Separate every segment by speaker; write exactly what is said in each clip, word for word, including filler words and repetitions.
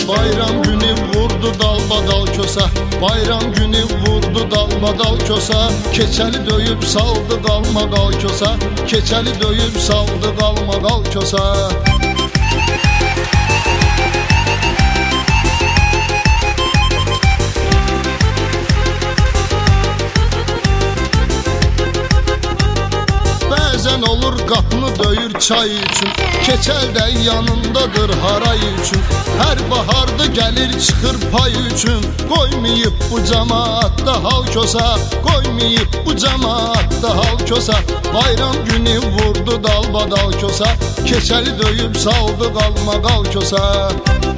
Speaker 1: Bayram günü vurdu dalbadal kosa, bayram günü vurdu dalbadal kosa. Keçeli döyüp saldı qalmaqal kosa, keçeli döyüp saldı qalmaqal kosa. Bəzən olur qapını döyür çay üçün, keçəl də yanındadır haray üçün. Hər baharda gəlir çıxır pay üçün, qoymayıb bu cəmaatda hal kosa, qoymayıb bu cəmaatda hal kosa. Bayram günü vurdu dalbadal kosa, keçəli döyüb saldı qalmaqal kosa.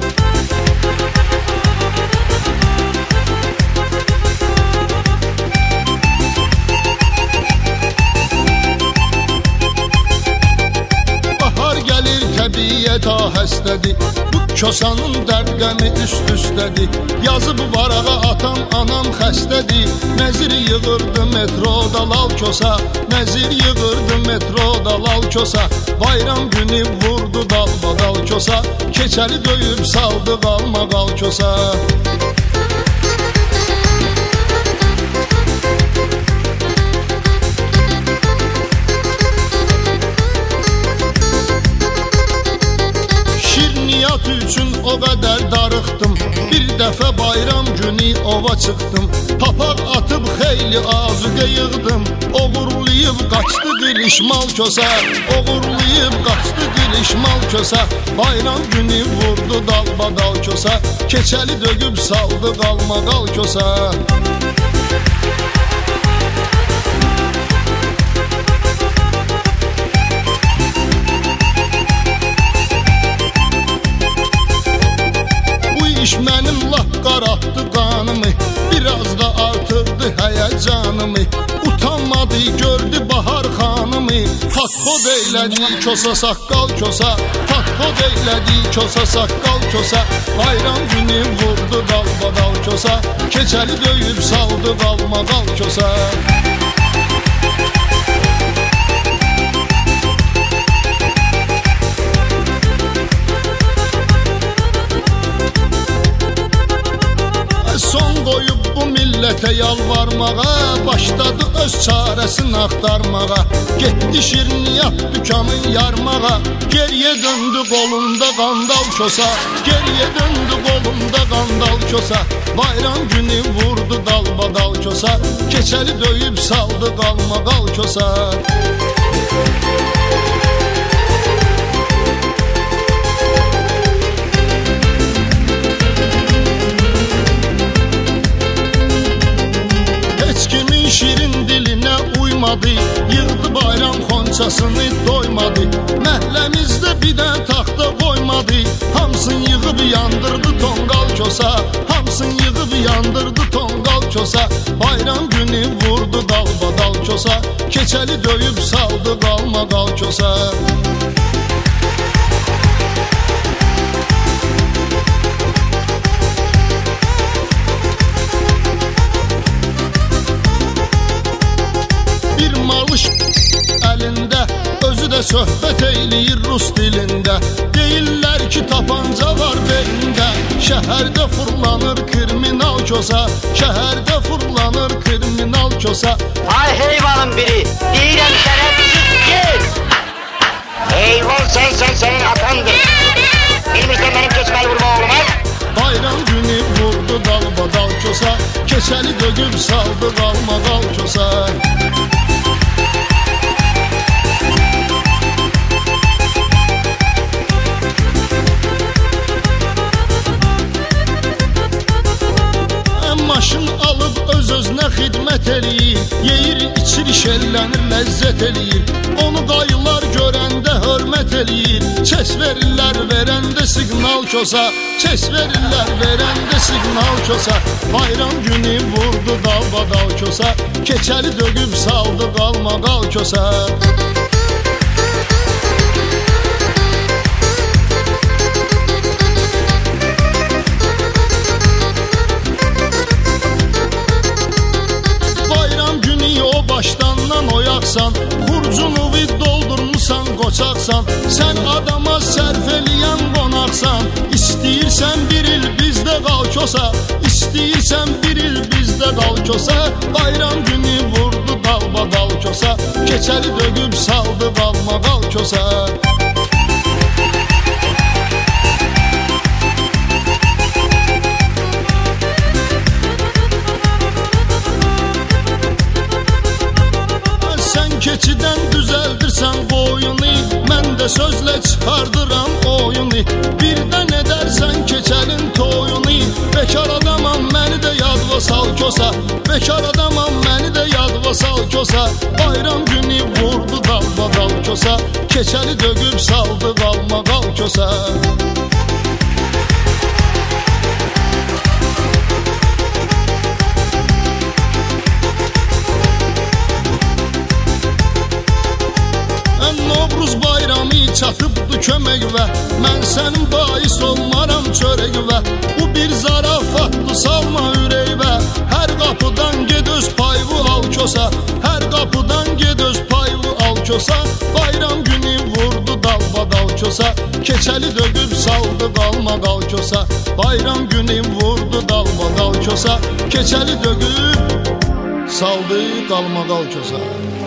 Speaker 1: Təbiyyət ahəstədir, bu kosanın dərd-qəmi üst-üstədir. Yazıb varağa atam, anam xəstədir. Nəzir yığırdı metroda lal kosa, nəzir yığırdı metroda lal kosa. Bayram günü vurdu dalbadal kosa, keçəli döyüb saldı qalmaqal kosa. Üçün o qədər darıxdım, bir dəfə bayram günü ova çıxdım. Papaq atıb xeyli azuqə yığdım, oğurlayıb qaçdı dilişmal kosa, oğurlayıb qaçdı dilişmal kosa. Bayram günü vurdu dalbadal kosa, keçəli dögüb saldı qalmaqal kosa. İş mənim laf qaratdı qanımı, biraz da artırdı həyəcanımı. Utanmadı gördü bahar xanımı, pat-pot eylədi kosa saqqal kosa, pat-pot eylədi kosa saqqal kosa. Bayram günü vurdu dalbadal kosa, keçəli döyüb saldı qalmaqal kosa. Son qoyub bu millətə yalvarmağa, başladı öz çarəsini axtarmağa. Getdi şirniyyat dükanın yarmağa, geriyə döndü qolunda qandal kosa, geriyə döndü qolunda qandal kosa. Bayram günü vurdu dalbadal kosa, keçəli döyüb saldı qalmaqal kosa. Şirin dilinə uymadı, yığdı bayram xonçasını doymadı. Məhləmizdə bir də taxta qoymadı, hamısını yığıb yandırdı tonqal kosa, hamısını yığıb yandırdı tonqal kosa. Bayram günü vurdu dalbadal kosa, keçəli döyüb saldı qalmaqal kosa. Əlində özü də söhbət eyləyir rus dilində. Deyirlər ki tapanca var belində, şəhərdə fırlanır kriminal kosa, şəhərdə fırlanır kriminal kosa.
Speaker 2: Ay heyvanın biri, deyirəm sənə çıx git. Heyvan sensən, senin atandır. Bilmirsən benim keçməli vurma olmaz.
Speaker 1: Bayram günü vurdu dalbadal kosa, keçəli dögüb saldı qalmaqal kosa. Maşın alıb öz-özünə xidmət eləyir, yeyir, içir, şəllənir, ləzzət eləyir. Onu dayılar görəndə hörmət eləyir, çes verirlər verəndə siqnal kosa, çes verirlər verəndə siqnal kosa. Bayram günü vurdu dalbadal kosa, keçəli dögüb saldı qalmaqal kosa. Başdandan oyaqsan, xurcunuvi doldurmusan qoçaqsan. Sən adama sərf eləyən qonaqsan. İstəyirsən bir il bizdə qal kosa, İstəyirsən bir il bizdə qal kosa. Bayram günü vurdu dalba dal kosa, keçəli dögüb saldı qalma qal kosa. Keçidən düzəldirsən qoyunu, mən də sözlə çıxardıram oyunu. Birdən edərsən keçəlin toyunu, bekar adamam məni də yadva sal kosa, bekar adamam məni də yadva sal kosa. Bayram günü vurdu dalba dal kosa, keçəli dögüb saldı qalma qal kosa. Novruz bayramı çatıbdı kömək və mən sənin bais olmaram çörək və bu bir zarafatdı salma ürək və hər qapıdan ged öz payvu al kosa, hər qapıdan ged öz payvu al kosa. Bayram günü vurdu dalba dal kosa, keçəli dögüb saldı qalma qal kosa. Bayram günü vurdu dalba dal kosa, keçəli dögüb saldı qalma qal kosa.